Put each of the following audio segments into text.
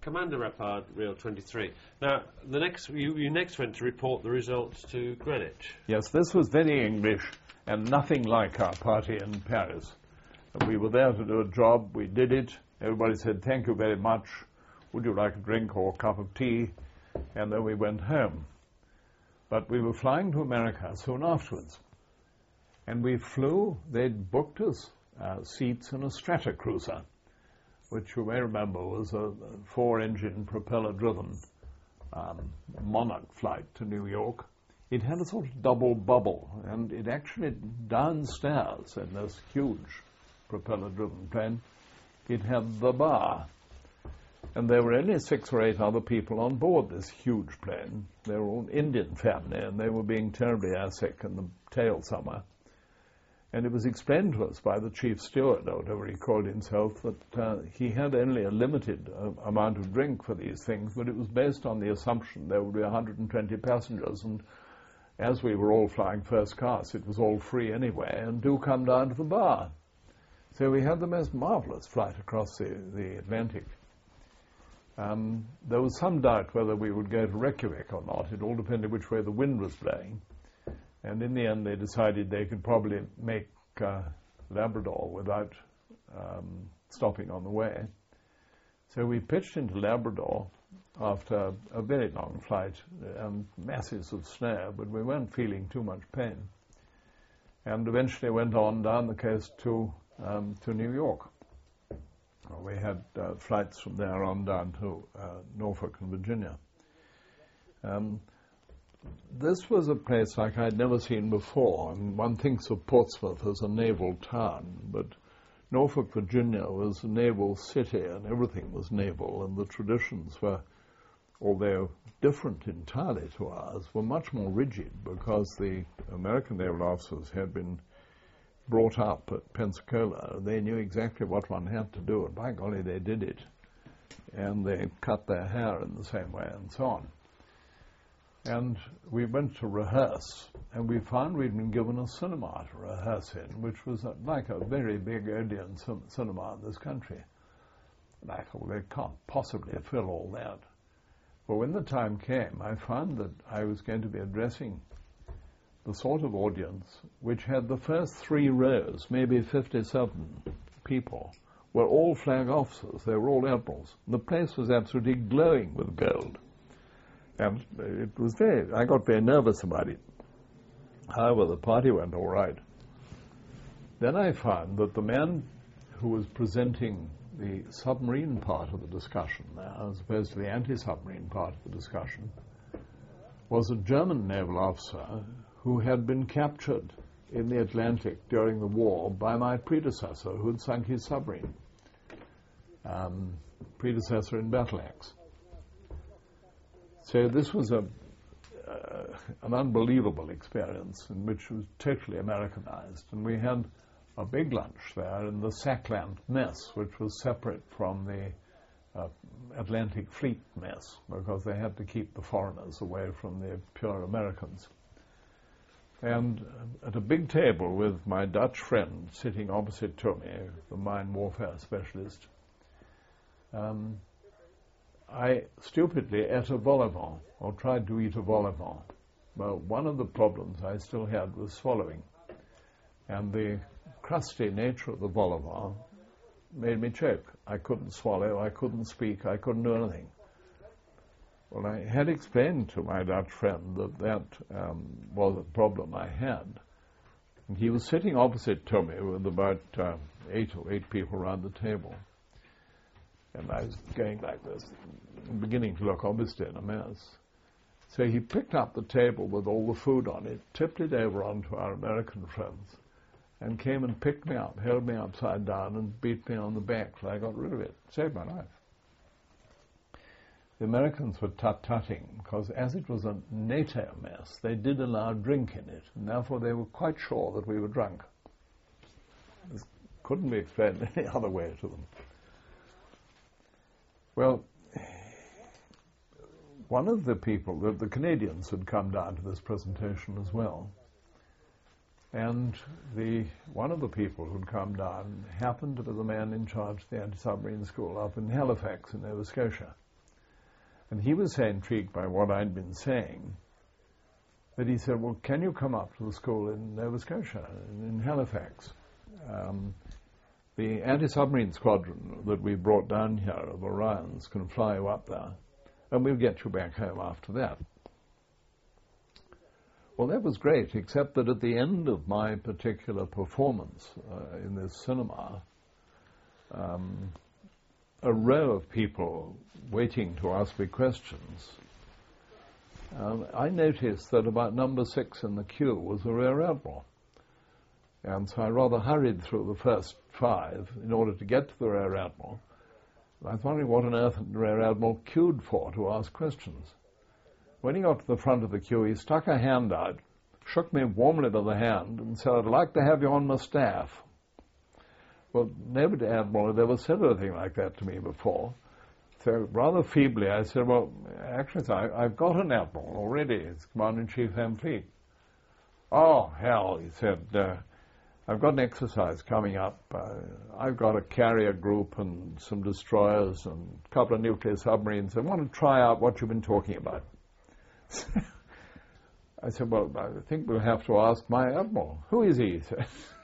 Commander Rappard, Real 23. Now, you next went to report the results to Greenwich. Yes, this was very English and nothing like our party in Paris. We were there to do a job, we did it, everybody said thank you very much, would you like a drink or a cup of tea, and then we went home. But we were flying to America soon afterwards, and we flew, they'd booked us seats in a Stratocruiser, which you may remember was a 4-engine propeller-driven Monarch flight to New York. It had a sort of double bubble, and it actually, downstairs in this huge propeller-driven plane, it had the bar. And there were only 6 or 8 other people on board this huge plane. They were all Indian family, and they were being terribly airsick in the tail somewhere. And it was explained to us by the chief steward, or whatever he called himself, that he had only a limited amount of drink for these things, but it was based on the assumption there would be 120 passengers, and as we were all flying first class, it was all free anyway, and do come down to the bar. So we had the most marvelous flight across the Atlantic. There was some doubt whether we would go to Reykjavik or not. It all depended which way the wind was blowing. And in the end, they decided they could probably make Labrador without stopping on the way. So we pitched into Labrador after a very long flight and masses of snow, but we weren't feeling too much pain. And eventually went on down the coast to New York. We had flights from there on down to Norfolk and Virginia. This was a place like I'd never seen before. I mean, one thinks of Portsmouth as a naval town, but Norfolk, Virginia was a naval city, and everything was naval, and the traditions were, although different entirely to ours, were much more rigid because the American naval officers had been brought up at Pensacola. They knew exactly what one had to do, and by golly, they did it. And they cut their hair in the same way, and so on. And we went to rehearse, and we found we'd been given a cinema to rehearse in, which was like a very big Odeon cinema in this country. And I thought, well, they can't possibly fill all that. Well, when the time came, I found that I was going to be addressing the sort of audience which had the first 3 rows, maybe 57 people, were all flag officers. They were all admirals. The place was absolutely glowing with gold. And it was I got very nervous about it. However, the party went all right. Then I found that the man who was presenting the submarine part of the discussion now, as opposed to the anti-submarine part of the discussion, was a German naval officer who had been captured in the Atlantic during the war by my predecessor, who had sunk his submarine, predecessor in Battle Axe. So this was an unbelievable experience in which it was totally Americanized. And we had a big lunch there in the Sackland mess, which was separate from the Atlantic Fleet mess, because they had to keep the foreigners away from the pure Americans. And at a big table with my Dutch friend sitting opposite to me, the mine warfare specialist, I stupidly ate a vol au vent, or tried to eat a vol au vent. Well, one of the problems I still had was swallowing. And the crusty nature of the vol au vent made me choke. I couldn't swallow, I couldn't speak, I couldn't do anything. Well, I had explained to my Dutch friend that was a problem I had. And he was sitting opposite to me with about 8 people around the table. And I was going like this, beginning to look obviously in a mess. So he picked up the table with all the food on it, tipped it over onto our American friends, and came and picked me up, held me upside down, and beat me on the back till I got rid of it. Saved my life. The Americans were tut-tutting, because as it was a NATO mess, they did allow drink in it, and therefore they were quite sure that we were drunk. This couldn't be explained any other way to them. Well, one of the people, the Canadians had come down to this presentation as well, and one of the people who'd come down happened to be the man in charge of the anti-submarine school up in Halifax in Nova Scotia. And he was so intrigued by what I'd been saying that he said, well, can you come up to the school in Nova Scotia, in Halifax? The anti-submarine squadron that we brought down here of Orions can fly you up there, and we'll get you back home after that. Well, that was great, except that at the end of my particular performance in this cinema, a row of people waiting to ask me questions, I noticed that about number 6 in the queue was a Rear Admiral. And so I rather hurried through the first 5 in order to get to the Rear Admiral. I was wondering what on earth the Rear Admiral queued for to ask questions. When he got to the front of the queue, he stuck a hand out, shook me warmly by the hand, and said, I'd like to have you on my staff. Well, nobody, Admiral, had ever said anything like that to me before. So rather feebly, I said, well, actually, I've got an Admiral already. It's Commander-in-Chief Home Fleet. Oh, hell, he said, I've got an exercise coming up. I've got a carrier group and some destroyers and a couple of nuclear submarines. I want to try out what you've been talking about. I said, well, I think we'll have to ask my Admiral. Who is he? He said.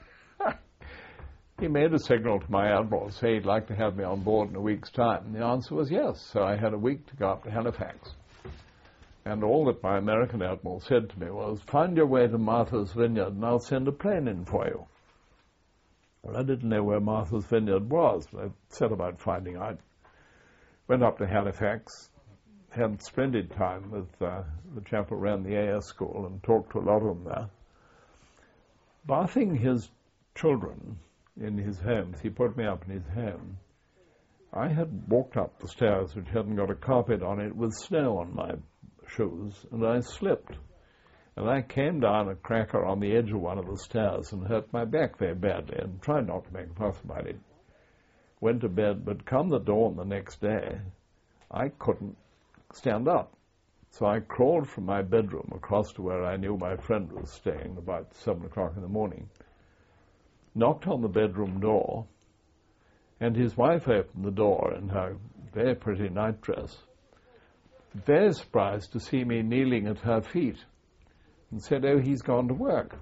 He made a signal to my Admiral, say he'd like to have me on board in a week's time. And the answer was yes. So I had a week to go up to Halifax. And all that my American Admiral said to me was, find your way to Martha's Vineyard and I'll send a plane in for you. Well, I didn't know where Martha's Vineyard was, but I set about finding out. Went up to Halifax, had a splendid time with the chap who ran the AS school and talked to a lot of them there. Bathing his children in his home, he put me up in his home. I had walked up the stairs, which hadn't got a carpet on it, with snow on my shoes, and I slipped. And I came down a cracker on the edge of one of the stairs and hurt my back very badly, and tried not to make a fuss about it. Went to bed, but come the dawn the next day, I couldn't stand up. So I crawled from my bedroom across to where I knew my friend was staying about 7 o'clock in the morning, knocked on the bedroom door, and his wife opened the door in her very pretty nightdress, very surprised to see me kneeling at her feet, and said, oh, he's gone to work.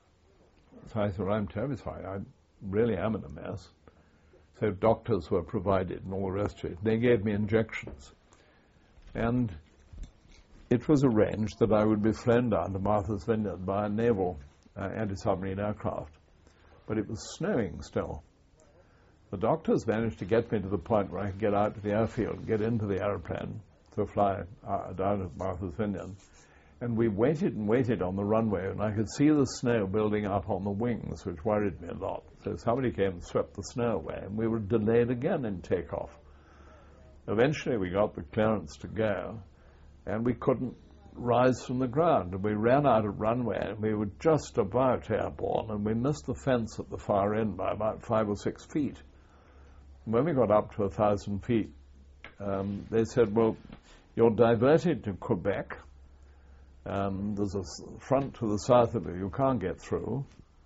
So I said, I'm terribly sorry, I really am in a mess. So doctors were provided and all the rest of it. They gave me injections. And it was arranged that I would be flown down to Martha's Vineyard by a naval anti-submarine aircraft. But it was snowing still. The doctors managed to get me to the point where I could get out to the airfield, get into the aeroplane to fly down to Martha's Vineyard. And we waited and waited on the runway, and I could see the snow building up on the wings, which worried me a lot. So somebody came and swept the snow away, and we were delayed again in takeoff. Eventually we got the clearance to go, and we couldn't rise from the ground, and we ran out of runway, and we were just about airborne, and we missed the fence at the far end by about 5 or 6 feet. And when we got up to 1,000 feet, they said, well, you're diverted to Quebec. There's a front to the south of you can't get through,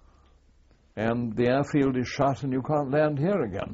and the airfield is shut and you can't land here again.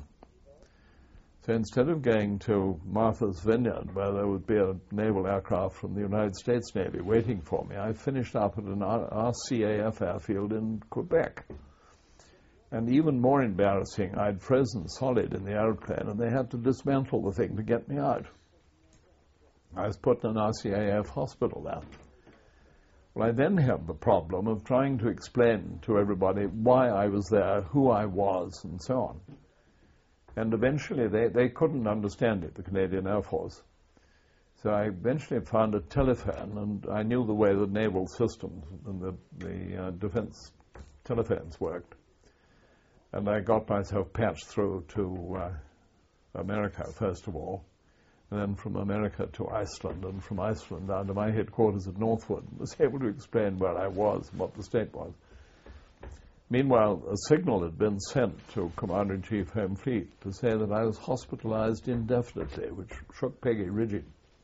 So instead of going to Martha's Vineyard, where there would be a naval aircraft from the United States Navy waiting for me, I finished up at an RCAF airfield in Quebec. And even more embarrassing, I'd frozen solid in the aeroplane, and they had to dismantle the thing to get me out. I was put in an RCAF hospital there. Well, I then had the problem of trying to explain to everybody why I was there, who I was, and so on. And eventually they couldn't understand it, the Canadian Air Force. So I eventually found a telephone, and I knew the way the naval systems and the defense telephones worked. And I got myself patched through to America, first of all, and then from America to Iceland, and from Iceland down to my headquarters at Northwood, and was able to explain where I was and what the state was. Meanwhile, a signal had been sent to Commander-in-Chief Home Fleet to say that I was hospitalized indefinitely, which shook Peggy rigid.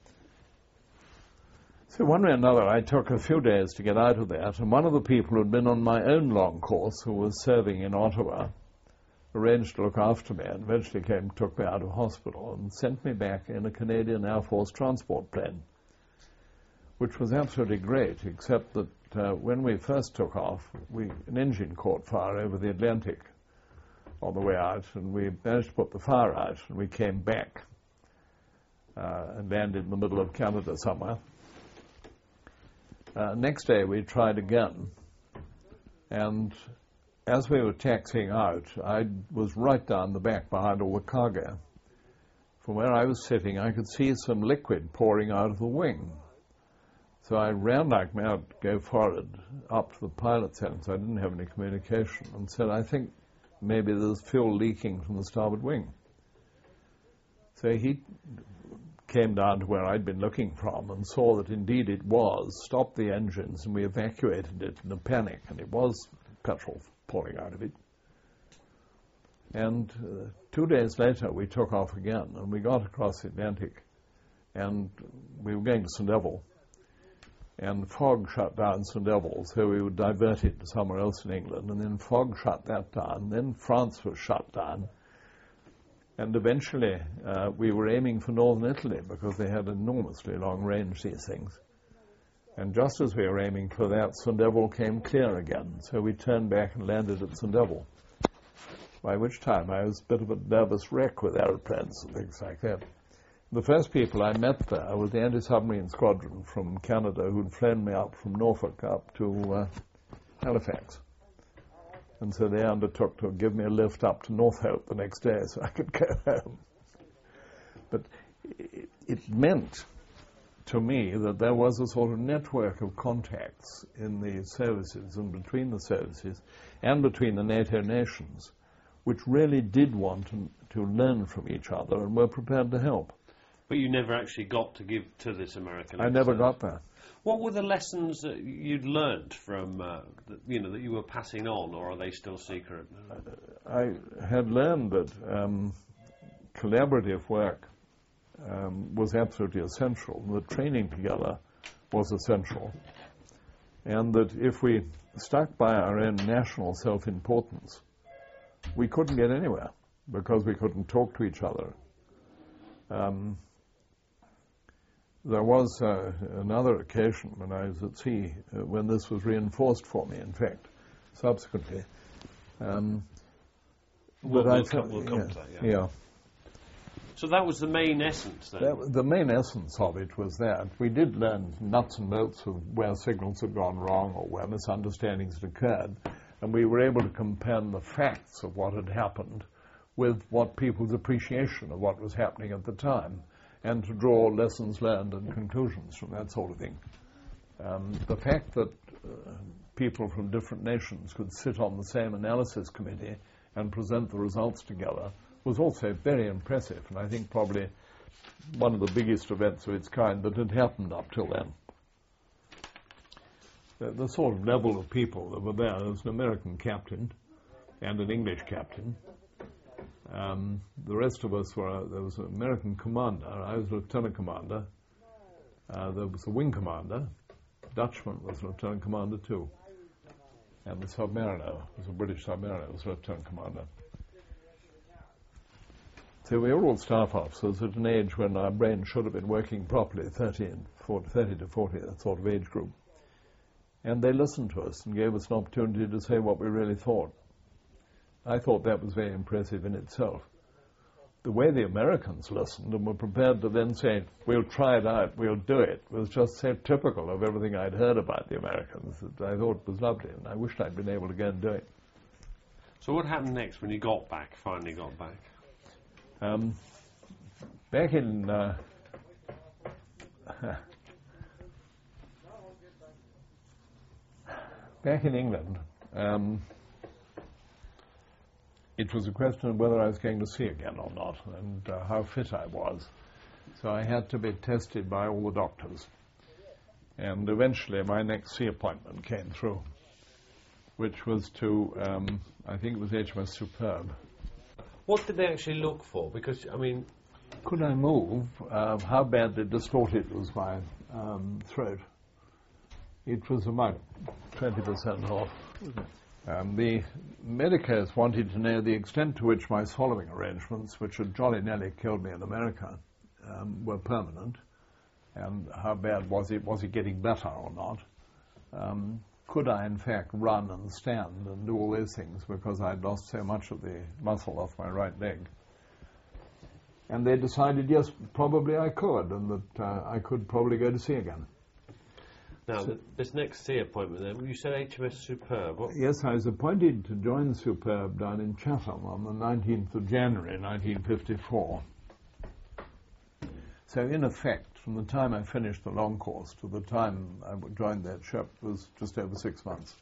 So one way or another, I took a few days to get out of that, and one of the people who had been on my own long course, who was serving in Ottawa, arranged to look after me, and eventually took me out of hospital and sent me back in a Canadian Air Force transport plane, which was absolutely great, except that when we first took off, an engine caught fire over the Atlantic on the way out, and we managed to put the fire out, and we came back and landed in the middle of Canada somewhere. Next day we tried again, and as we were taxiing out, I was right down the back behind all the cargo. From where I was sitting, I could see some liquid pouring out of the wing. So I ran like mad to go forward up to the pilot's end, so I didn't have any communication, and said, I think maybe there's fuel leaking from the starboard wing. So he came down to where I'd been looking from and saw that indeed it was, stopped the engines, and we evacuated it in a panic, and it was petrol pouring out of it. And 2 days later we took off again, and we got across the Atlantic, and we were going to St. Eville. And fog shut down St. Eville, so we were diverted to somewhere else in England, and then fog shut that down. Then France was shut down, and eventually we were aiming for northern Italy because they had enormously long range, these things. And just as we were aiming for that, St. Eville came clear again, so we turned back and landed at St. Eville, by which time I was a bit of a nervous wreck with aeroplanes and things like that. The first people I met there was the anti-submarine squadron from Canada who'd flown me up from Norfolk up to Halifax. And so they undertook to give me a lift up to Northope the next day so I could go home. But it meant to me that there was a sort of network of contacts in the services and between the services and between the NATO nations, which really did want to learn from each other and were prepared to help. But you never actually got to give to this American. I never got that. What were the lessons that you'd learned from, that you were passing on, or are they still secret? I had learned that collaborative work was absolutely essential. That training together was essential. And that if we stuck by our own national self-importance, we couldn't get anywhere because we couldn't talk to each other. There was another occasion when I was at sea when this was reinforced for me, in fact, subsequently. We'll come to that, yeah. So that was the main essence, then? The main essence of it was that. We did learn nuts and bolts of where signals had gone wrong or where misunderstandings had occurred, and we were able to compare the facts of what had happened with what people's appreciation of what was happening at the time, and to draw lessons learned and conclusions from that sort of thing. The fact that people from different nations could sit on the same analysis committee and present the results together was also very impressive, and I think probably one of the biggest events of its kind that had happened up till then. The sort of level of people that were there was an American captain and an English captain. The rest of us there was an American commander, I was lieutenant commander, there was a wing commander, Dutchman was lieutenant commander too, and the submariner was a British submariner, was lieutenant commander. So we were all staff officers at an age when our brain should have been working properly, 30 to 40, that sort of age group. And they listened to us and gave us an opportunity to say what we really thought. I thought that was very impressive in itself. The way the Americans listened and were prepared to then say, we'll try it out, we'll do it, was just so typical of everything I'd heard about the Americans that I thought was lovely, and I wished I'd been able to go and do it. So what happened next when you finally got back? Back in England, it was a question of whether I was going to sea again or not, and how fit I was. So I had to be tested by all the doctors. And eventually my next sea appointment came through, which was to, I think it was HMS Superb. What did they actually look for? Because, I mean... Could I move? How badly distorted was my throat? It was about 20% off. The medicos wanted to know the extent to which my swallowing arrangements, which had jolly nearly killed me in America, were permanent, and how bad was it getting better or not. Could I in fact run and stand and do all those things, because I'd lost so much of the muscle off my right leg. And they decided, yes, probably I could, and that I could probably go to sea again. Now, this next sea appointment then, you said HMS Superb. What? Yes, I was appointed to join the Superb down in Chatham on the 19th of January 1954. So in effect, from the time I finished the long course to the time I joined that ship was just over 6 months.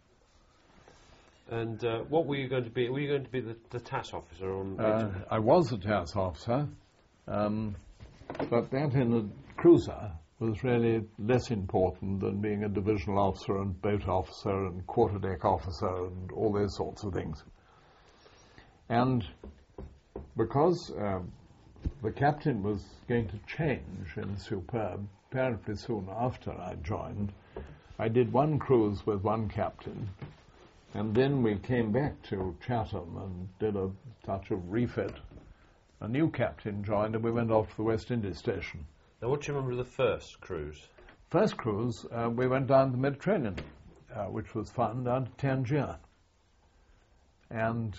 And what were you going to be? Were you going to be the TASS officer on HMS? I was a TASS officer, but that in a cruiser was really less important than being a divisional officer and boat officer and quarterdeck officer and all those sorts of things. And because the captain was going to change in Superb apparently soon after I joined, I did one cruise with one captain, and then we came back to Chatham and did a touch of refit. A new captain joined and we went off to the West Indies station. Now, what do you remember of the first cruise? First cruise, we went down the Mediterranean, which was fun, down to Tangier. And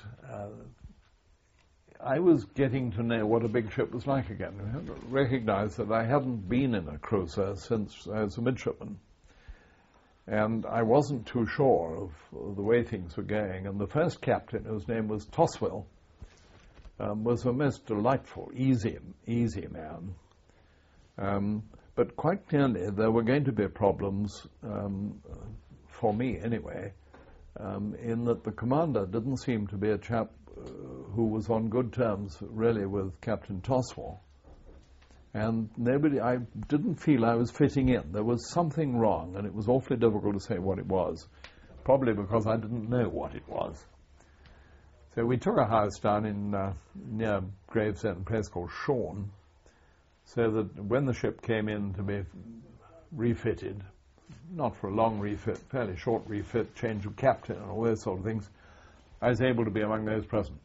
I was getting to know what a big ship was like again. I had to recognize that I hadn't been in a cruiser since I was a midshipman. And I wasn't too sure of the way things were going. And the first captain, whose name was Toswell, was a most delightful, easy man. But quite clearly there were going to be problems, for me anyway, in that the commander didn't seem to be a chap who was on good terms really with Captain Toswell. And I didn't feel I was fitting in. There was something wrong, and it was awfully difficult to say what it was, probably because I didn't know what it was. So we took a house down in near Gravesend, a place called Shorn, so that when the ship came in to be refitted, not for a long refit, fairly short refit, change of captain and all those sort of things, I was able to be among those present.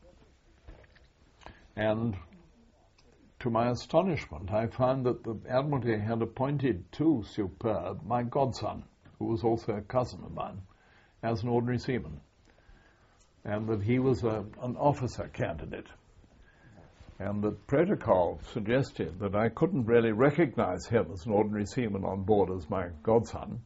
And to my astonishment, I found that the Admiralty had appointed to Superb my godson, who was also a cousin of mine, as an ordinary seaman, and that he was an officer candidate. And the protocol suggested that I couldn't really recognize him as an ordinary seaman on board as my godson.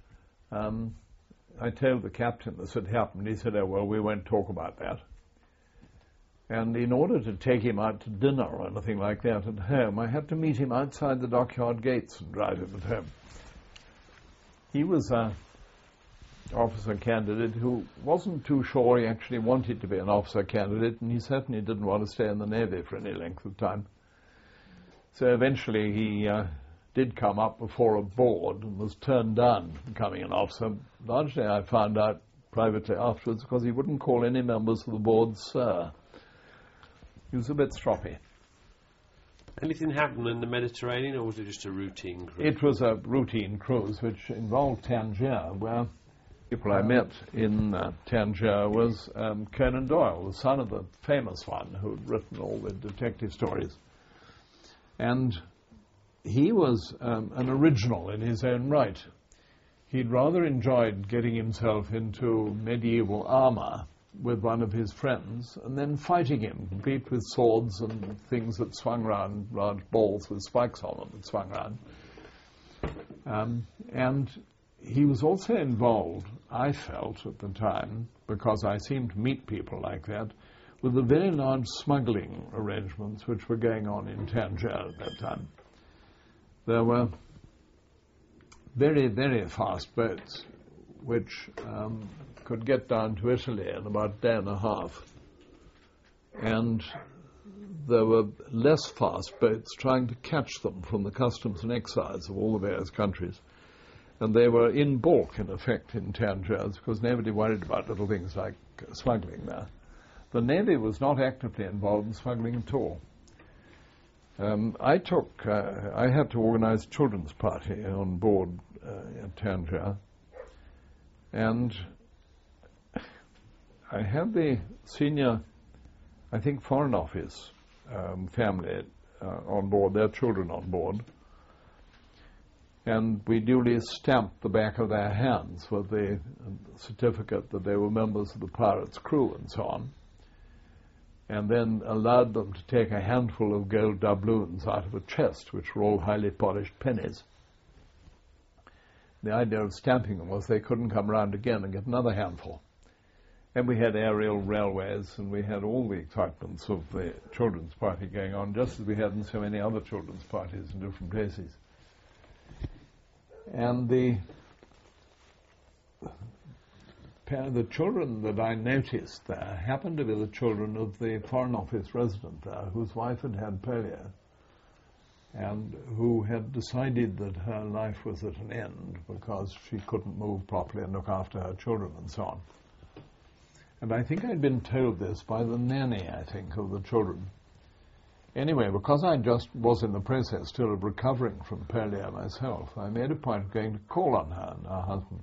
I told the captain this had happened. He said, "Oh, well, we won't talk about that." And in order to take him out to dinner or anything like that at home, I had to meet him outside the dockyard gates and drive him at home. He was an officer candidate who wasn't too sure he actually wanted to be an officer candidate, and he certainly didn't want to stay in the Navy for any length of time. So eventually he did come up before a board and was turned down from becoming an officer. Largely I found out privately afterwards because he wouldn't call any members of the board sir. He was a bit stroppy. Anything happen in the Mediterranean, or was it just a routine cruise? It was a routine cruise which involved Tangier, where people I met in Tangier was Conan Doyle, the son of the famous one who'd written all the detective stories. And he was an original in his own right. He'd rather enjoyed getting himself into medieval armour with one of his friends and then fighting him, complete with swords and things that swung round, large balls with spikes on them that swung round. And he was also involved, I felt at the time, because I seemed to meet people like that, with the very large smuggling arrangements which were going on in Tangier at that time. There were very, very fast boats which could get down to Italy in about a day and a half. And there were less fast boats trying to catch them from the customs and excise of all the various countries. And they were in bulk, in effect, in Tangier, because nobody worried about little things like smuggling there. The Navy was not actively involved in smuggling at all. I had to organize a children's party on board at Tangier, and I had the senior, I think, Foreign Office family on board, their children on board, and we duly stamped the back of their hands with the certificate that they were members of the pirate's crew and so on, and then allowed them to take a handful of gold doubloons out of a chest, which were all highly polished pennies. The idea of stamping them was they couldn't come round again and get another handful. And we had aerial railways, and we had all the excitements of the children's party going on, just as we had in so many other children's parties in different places. And the children that I noticed there happened to be the children of the Foreign Office resident there, whose wife had had polio, and who had decided that her life was at an end because she couldn't move properly and look after her children and so on. And I think I'd been told this by the nanny, I think, of the children. Anyway, because I just was in the process still of recovering from polio myself, I made a point of going to call on her and her husband.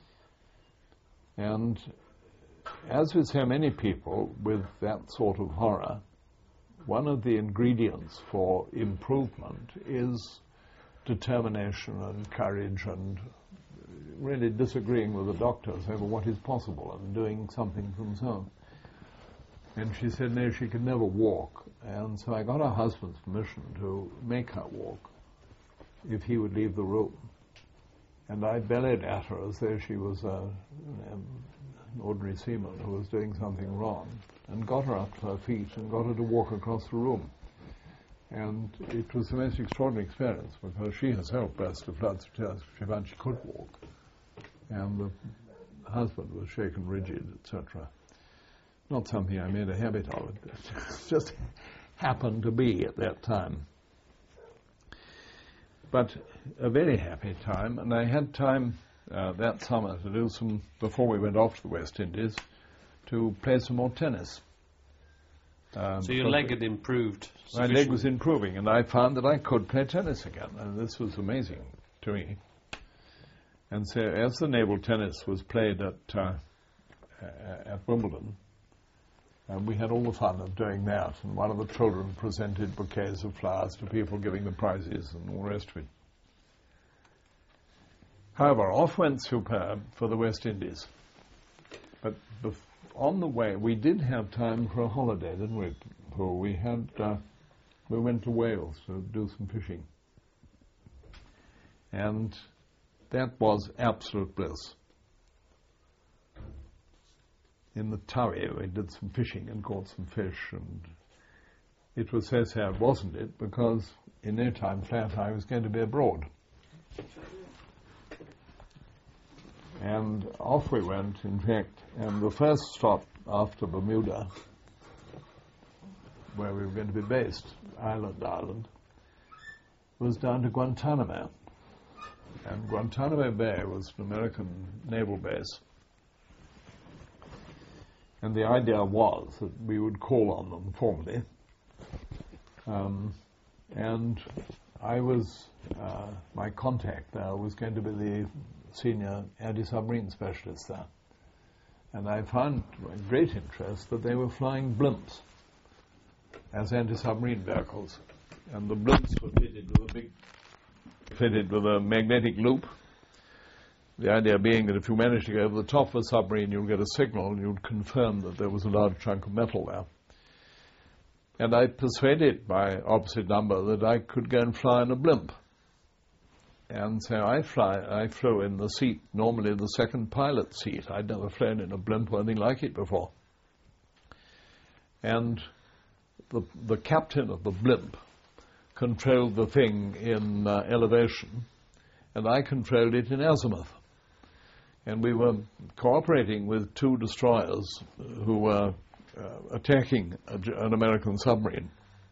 And as with so many people with that sort of horror, one of the ingredients for improvement is determination and courage and really disagreeing with the doctors over what is possible and doing something for themselves. And she said no, she could never walk. And so I got her husband's permission to make her walk if he would leave the room. And I bellowed at her as though she was an ordinary seaman who was doing something wrong, and got her up to her feet and got her to walk across the room. And it was the most extraordinary experience because she herself burst into floods of tears. She found she could walk. And the husband was shaken rigid, etc. Not something I made a habit of. It just happened to be at that time. But a very happy time, and I had time that summer to do some, before we went off to the West Indies, to play some more tennis. So your leg had improved My leg was improving, and I found that I could play tennis again, and this was amazing to me. And so as the naval tennis was played at Wimbledon, we had all the fun of doing that, and one of the children presented bouquets of flowers to people giving the prizes and all the rest of it. However, off went Superb for the West Indies. But on the way, we did have time for a holiday, didn't we? For we went to Wales to do some fishing. And that was absolute bliss. In the Towie, we did some fishing and caught some fish, and it was so sad, wasn't it? Because in no time flat I was going to be abroad. And off we went, in fact, and the first stop after Bermuda, where we were going to be based, Island, was down to Guantanamo. And Guantanamo Bay was an American naval base. And the idea was that we would call on them formally. And I was, my contact there was going to be the senior anti-submarine specialist there. And I found with great interest that they were flying blimps as anti-submarine vehicles. And the blimps were fitted with a magnetic loop. The idea being that if you managed to go over the top of a submarine, you'd get a signal and you'd confirm that there was a large chunk of metal there. And I persuaded my opposite number that I could go and fly in a blimp. And so I flew in the seat, normally the second pilot's seat. I'd never flown in a blimp or anything like it before. And the captain of the blimp controlled the thing in elevation, and I controlled it in azimuth. And we were cooperating with two destroyers who were attacking an American submarine.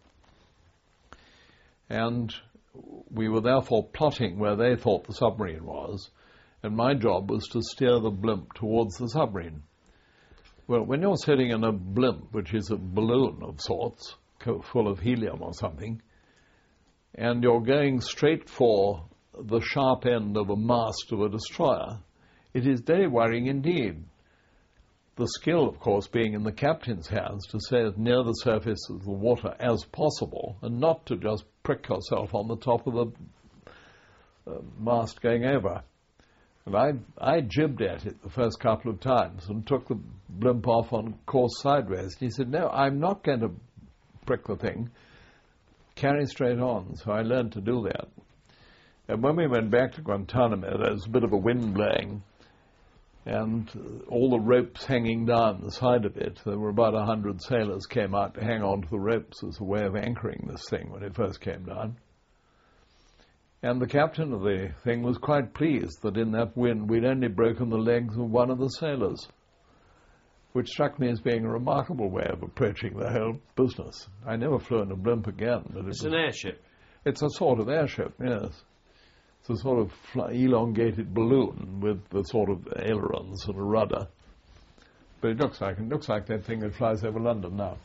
And we were therefore plotting where they thought the submarine was, and my job was to steer the blimp towards the submarine. Well, when you're sitting in a blimp, which is a balloon of sorts, full of helium or something, and you're going straight for the sharp end of a mast of a destroyer, it is very worrying indeed. the skill, of course, being in the captain's hands to stay as near the surface of the water as possible and not to just prick yourself on the top of the mast going over. And I jibbed at it the first couple of times and took the blimp off on course sideways. He said, no, I'm not going to prick the thing. Carry straight on. So I learned to do that. And when we went back to Guantanamo, there was a bit of a wind blowing and all the ropes hanging down the side of it. There were about 100 sailors came out to hang on to the ropes as a way of anchoring this thing when it first came down. And the captain of the thing was quite pleased that in that wind we'd only broken the legs of one of the sailors, which struck me as being a remarkable way of approaching the whole business. I never flew in a blimp again. But it's an airship. It's a sort of airship, yes. It's a sort of elongated balloon with the sort of ailerons and a rudder. But it looks like that thing that flies over London now.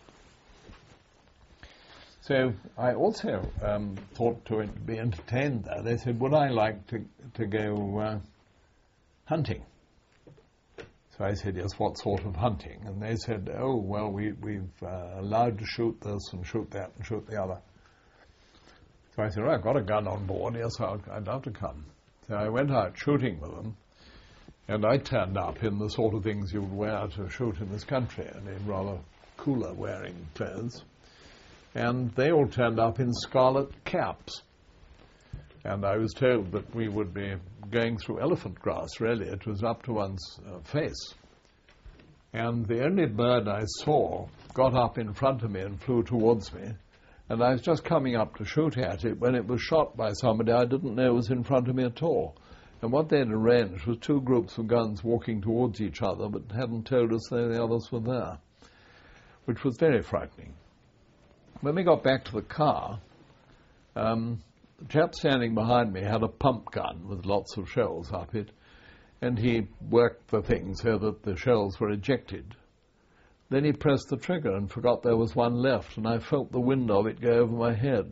So I also thought to be entertained there. They said, would I like to go hunting? So I said, yes, what sort of hunting? And they said, oh, well, we've allowed to shoot this and shoot that and shoot the other. So I said, well, I've got a gun on board, yes, I'd love to come. So I went out shooting with them, and I turned up in the sort of things you would wear to shoot in this country, and in rather cooler wearing clothes. And they all turned up in scarlet caps. And I was told that we would be going through elephant grass, really. It was up to one's face. And the only bird I saw got up in front of me and flew towards me. And I was just coming up to shoot at it when it was shot by somebody I didn't know was in front of me at all. And what they'd arranged was two groups of guns walking towards each other, but hadn't told us that the others were there, which was very frightening. When we got back to the car, the chap standing behind me had a pump gun with lots of shells up it, and he worked the thing so that the shells were ejected. Then he pressed the trigger and forgot there was one left, and I felt the wind of it go over my head.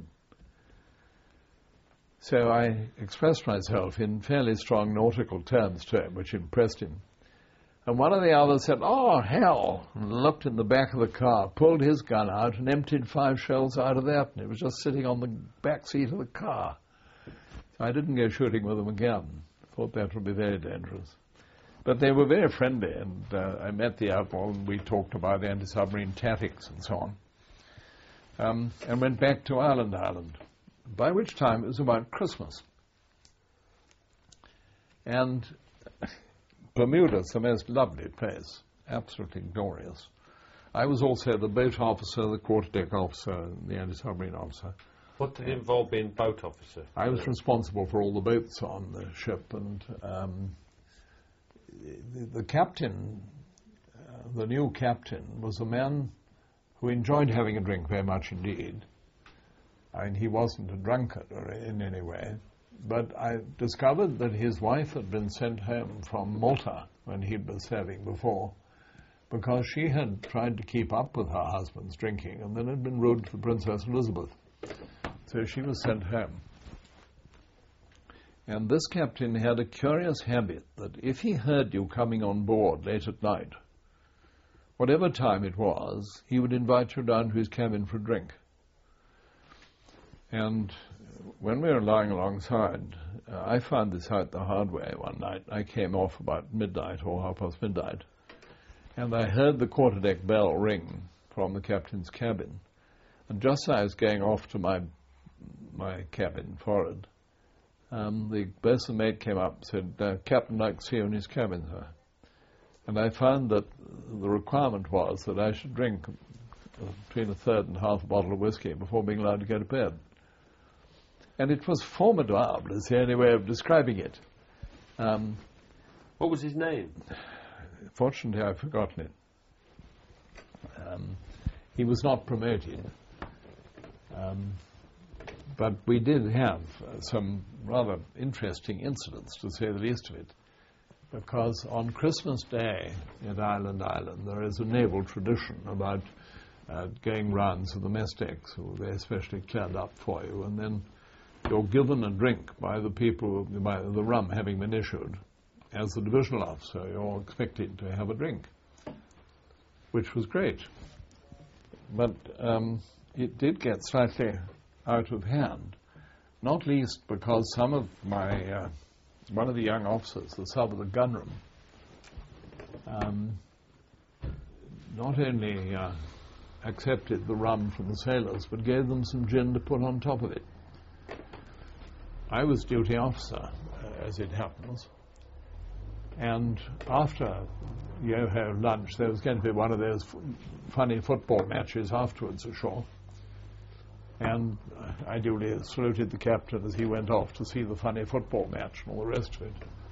So I expressed myself in fairly strong nautical terms to him, which impressed him. And one of the others said, oh, hell, and looked in the back of the car, pulled his gun out and emptied 5 shells out of that, and it was just sitting on the back seat of the car. So I didn't go shooting with them again. Thought that would be very dangerous. But they were very friendly, and I met the admiral, and we talked about anti-submarine tactics and so on, and went back to Island, by which time it was about Christmas. And Bermuda's the most lovely place, absolutely glorious. I was also the boat officer, the quarterdeck officer, and the anti-submarine officer. What did it involve being boat officer? I was responsible for all the boats on the ship, and the captain, the new captain, was a man who enjoyed having a drink very much indeed. I mean, he wasn't a drunkard or in any way, but I discovered that his wife had been sent home from Malta when he was serving before, because she had tried to keep up with her husband's drinking and then had been rude to the Princess Elizabeth. So she was sent home. And this captain had a curious habit that if he heard you coming on board late at night, whatever time it was, he would invite you down to his cabin for a drink. And when we were lying alongside, I found this out the hard way one night. I came off about midnight or midnight, and I heard the quarterdeck bell ring from the captain's cabin. And just as I was going off to my cabin forward, the boatswain mate came up and said, Captain, I'd like to see you in his cabin, sir. And I found that the requirement was that I should drink between a third and half a bottle of whiskey before being allowed to go to bed. And it was formidable, is the only way of describing it. What was his name? Fortunately, I've forgotten it. He was not promoted. But we did have some rather interesting incidents, to say the least of it, because on Christmas Day at Island, there is a naval tradition about going rounds of the mess decks, who they especially cleared up for you, and then you're given a drink by the people, by the rum having been issued. As the divisional officer, you're expected to have a drink. which was great. But it did get slightly out of hand, not least because some of my, one of the young officers, the sub of the gunroom, not only accepted the rum from the sailors, but gave them some gin to put on top of it. I was duty officer, as it happens, and after Yoho lunch, there was going to be one of those funny football matches afterwards ashore, and I duly saluted the captain as he went off to see the funny football match and all the rest of it.